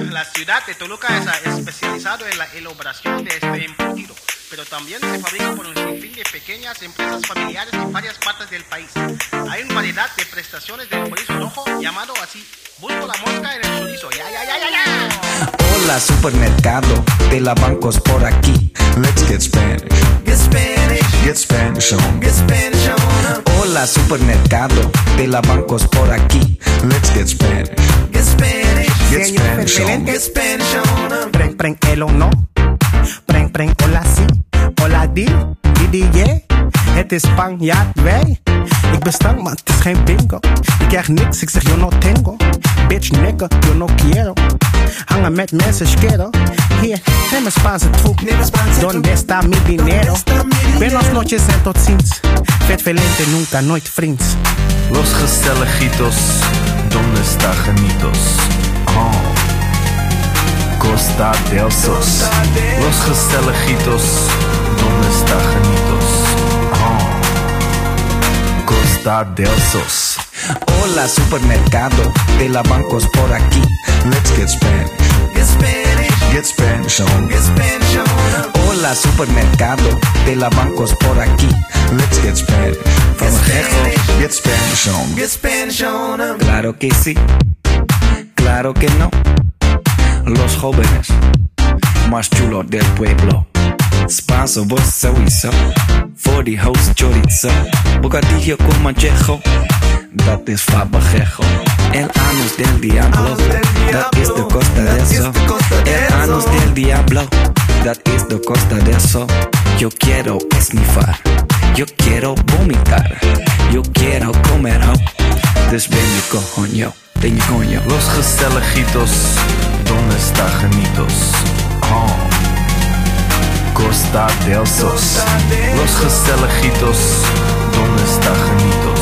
La ciudad de Toluca es especializado en la elaboración de este embutido, pero también se fabrica por un sinfín de pequeñas empresas familiares en varias partes del país. Hay una variedad de prestaciones del chorizo rojo llamado así. Busco la mosca en el chorizo. ¡Ya, ya, ya, ya, ya! Hola, supermercado de la bancos por aquí. Let's get Spanish. Get Spanish. Get Spanish on. Get Spanish on. Hola, supermercado de la bancos por aquí. Let's get Spanish. Get Spanish. Get Spanish on. Get Spanish on. Preng, preng, elo no. Preng, preng, hola si. Hola di, di, yeah. Het is Spanjaard, wij. Ik ben stank, maar het is geen bingo. Ik krijg niks, ik zeg yo no tengo. Bitch, nigga, yo no quiero. Hangen met mensen, schero. Hier, neem een Spaanse troep. Donde está mi dinero? Buenas noches en tot ziens. Vet velente, nunca, nooit vriends. Los gezelligitos, donde está genitos? Oh, Costa del Sos. Los gezelligitos, donde está genitos? Oh, Costa del Sos. Hola, supermercado de la bancos por aquí. Let's get Spanish. Get Spanish. Get Spanish on. Get Spanish on. Hola, supermercado de la bancos por aquí. Let's get Spanish. From Jejo. Get Spanish on. Get Spanish on. Claro que sí, claro que no. Los jóvenes más chulos del pueblo. Spanso, vos sowieso. 40 house chorizo. Bocadillo con manchejo. Dat is fabajejo. El anus del diablo. Dat is de costa de eso. El anus del diablo. Dat is de costa de eso. Yo quiero esnifar. Yo quiero vomitar. Yo quiero comer ho. Dus ben je coño. Ben je coño. Los gezelligitos, donde está genitos? Oh, Costa del Sos. Los gezelligitos, donde está genitos?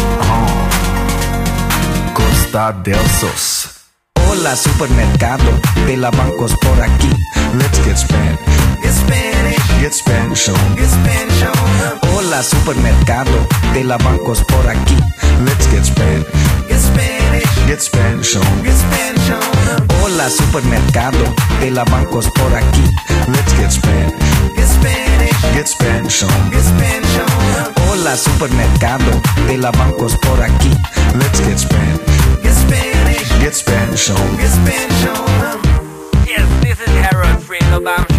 Oh, Costa del Sos. Hola, supermercado de la bancos por aquí. Let's get Spanish. Get Spanish. Get Spanish on. Get Spanish on. Hola, supermercado de la bancos por aquí. Let's get Spanish. Get Spanish. Get Spanish on. Get Spanish on. Hola, supermercado de la bancos por aquí. Let's get Spanish. Get Spanish. Get Spanish on. Get Spanish on. Hola, supermercado de la bancos por aquí. Let's get Spanish. Get Spanish. Get Spanish on. Get Spanish on. Yes, this is Harold Friedelbaum